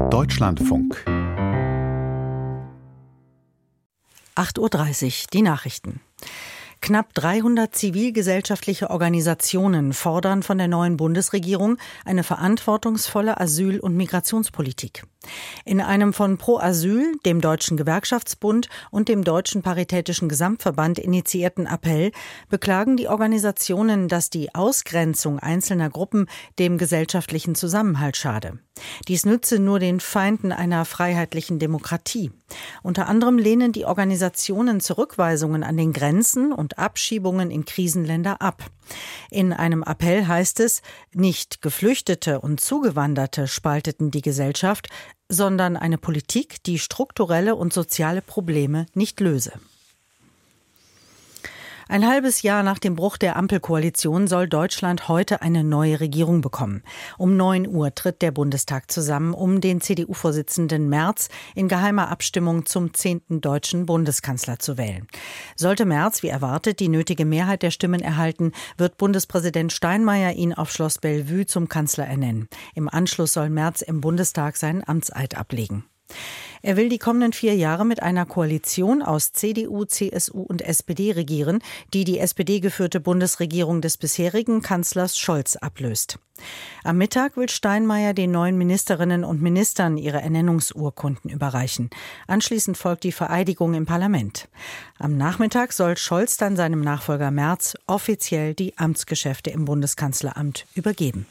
Deutschlandfunk 8:30 Uhr, die Nachrichten. Knapp 300 zivilgesellschaftliche Organisationen fordern von der neuen Bundesregierung eine verantwortungsvolle Asyl- und Migrationspolitik. In einem von Pro Asyl, dem Deutschen Gewerkschaftsbund und dem Deutschen Paritätischen Gesamtverband initiierten Appell beklagen die Organisationen, dass die Ausgrenzung einzelner Gruppen dem gesellschaftlichen Zusammenhalt schade. Dies nütze nur den Feinden einer freiheitlichen Demokratie. Unter anderem lehnen die Organisationen Zurückweisungen an den Grenzen und Abschiebungen in Krisenländer ab. In einem Appell heißt es, nicht Geflüchtete und Zugewanderte spalteten die Gesellschaft, sondern eine Politik, die strukturelle und soziale Probleme nicht löse. Ein halbes Jahr nach dem Bruch der Ampelkoalition soll Deutschland heute eine neue Regierung bekommen. Um 9 Uhr tritt der Bundestag zusammen, um den CDU-Vorsitzenden Merz in geheimer Abstimmung zum 10. deutschen Bundeskanzler zu wählen. Sollte Merz, wie erwartet, die nötige Mehrheit der Stimmen erhalten, wird Bundespräsident Steinmeier ihn auf Schloss Bellevue zum Kanzler ernennen. Im Anschluss soll Merz im Bundestag seinen Amtseid ablegen. Er will die kommenden 4 Jahre mit einer Koalition aus CDU, CSU und SPD regieren, die die SPD-geführte Bundesregierung des bisherigen Kanzlers Scholz ablöst. Am Mittag will Steinmeier den neuen Ministerinnen und Ministern ihre Ernennungsurkunden überreichen. Anschließend folgt die Vereidigung im Parlament. Am Nachmittag soll Scholz dann seinem Nachfolger Merz offiziell die Amtsgeschäfte im Bundeskanzleramt übergeben.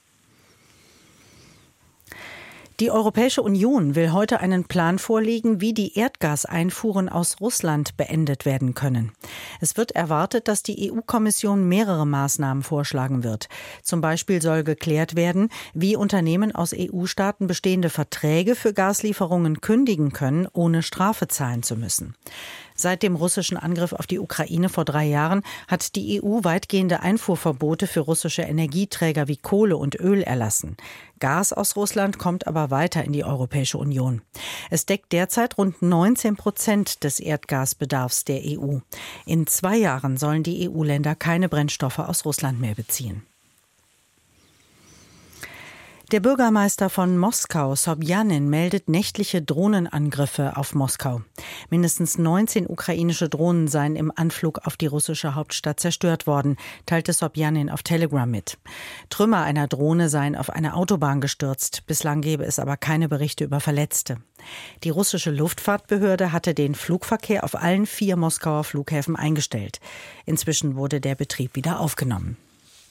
Die Europäische Union will heute einen Plan vorlegen, wie die Erdgaseinfuhren aus Russland beendet werden können. Es wird erwartet, dass die EU-Kommission mehrere Maßnahmen vorschlagen wird. Zum Beispiel soll geklärt werden, wie Unternehmen aus EU-Staaten bestehende Verträge für Gaslieferungen kündigen können, ohne Strafe zahlen zu müssen. Seit dem russischen Angriff auf die Ukraine vor 3 Jahren hat die EU weitgehende Einfuhrverbote für russische Energieträger wie Kohle und Öl erlassen. Gas aus Russland kommt aber weiter in die Europäische Union. Es deckt derzeit rund 19% des Erdgasbedarfs der EU. In 2 Jahren sollen die EU-Länder keine Brennstoffe aus Russland mehr beziehen. Der Bürgermeister von Moskau, Sobjanin, meldet nächtliche Drohnenangriffe auf Moskau. Mindestens 19 ukrainische Drohnen seien im Anflug auf die russische Hauptstadt zerstört worden, teilte Sobjanin auf Telegram mit. Trümmer einer Drohne seien auf eine Autobahn gestürzt. Bislang gebe es aber keine Berichte über Verletzte. Die russische Luftfahrtbehörde hatte den Flugverkehr auf allen 4 Moskauer Flughäfen eingestellt. Inzwischen wurde der Betrieb wieder aufgenommen.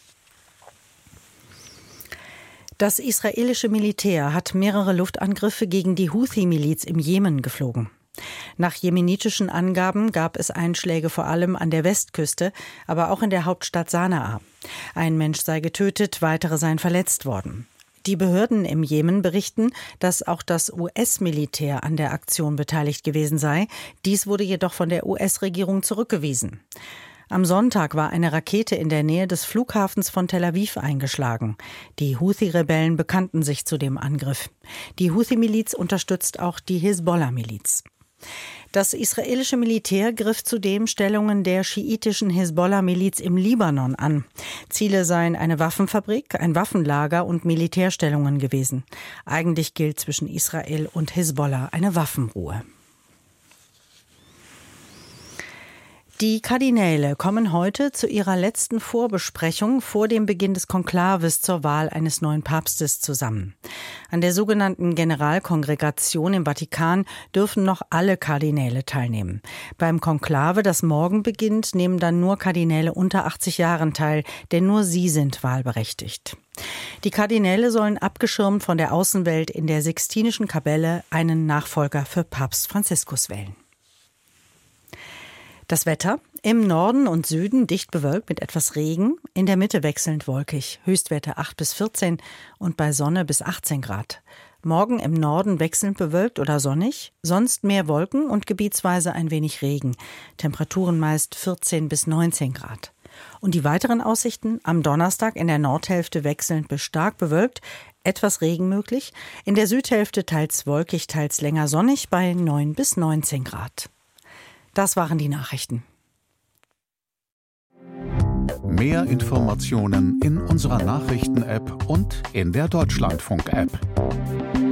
Das israelische Militär hat mehrere Luftangriffe gegen die Houthi-Miliz im Jemen geflogen. Nach jemenitischen Angaben gab es Einschläge vor allem an der Westküste, aber auch in der Hauptstadt Sanaa. Ein Mensch sei getötet, weitere seien verletzt worden. Die Behörden im Jemen berichten, dass auch das US-Militär an der Aktion beteiligt gewesen sei. Dies wurde jedoch von der US-Regierung zurückgewiesen. Am Sonntag war eine Rakete in der Nähe des Flughafens von Tel Aviv eingeschlagen. Die Houthi-Rebellen bekannten sich zu dem Angriff. Die Houthi-Miliz unterstützt auch die Hisbollah-Miliz. Das israelische Militär griff zudem Stellungen der schiitischen Hisbollah-Miliz im Libanon an. Ziele seien eine Waffenfabrik, ein Waffenlager und Militärstellungen gewesen. Eigentlich gilt zwischen Israel und Hisbollah eine Waffenruhe. Die Kardinäle kommen heute zu ihrer letzten Vorbesprechung vor dem Beginn des Konklaves zur Wahl eines neuen Papstes zusammen. An der sogenannten Generalkongregation im Vatikan dürfen noch alle Kardinäle teilnehmen. Beim Konklave, das morgen beginnt, nehmen dann nur Kardinäle unter 80 Jahren teil, denn nur sie sind wahlberechtigt. Die Kardinäle sollen abgeschirmt von der Außenwelt in der Sixtinischen Kapelle einen Nachfolger für Papst Franziskus wählen. Das Wetter: im Norden und Süden dicht bewölkt mit etwas Regen, in der Mitte wechselnd wolkig, Höchstwerte 8 bis 14 und bei Sonne bis 18 Grad. Morgen im Norden wechselnd bewölkt oder sonnig, sonst mehr Wolken und gebietsweise ein wenig Regen, Temperaturen meist 14 bis 19 Grad. Und die weiteren Aussichten: am Donnerstag in der Nordhälfte wechselnd bis stark bewölkt, etwas Regen möglich, in der Südhälfte teils wolkig, teils länger sonnig bei 9 bis 19 Grad. Das waren die Nachrichten. Mehr Informationen in unserer Nachrichten-App und in der Deutschlandfunk-App.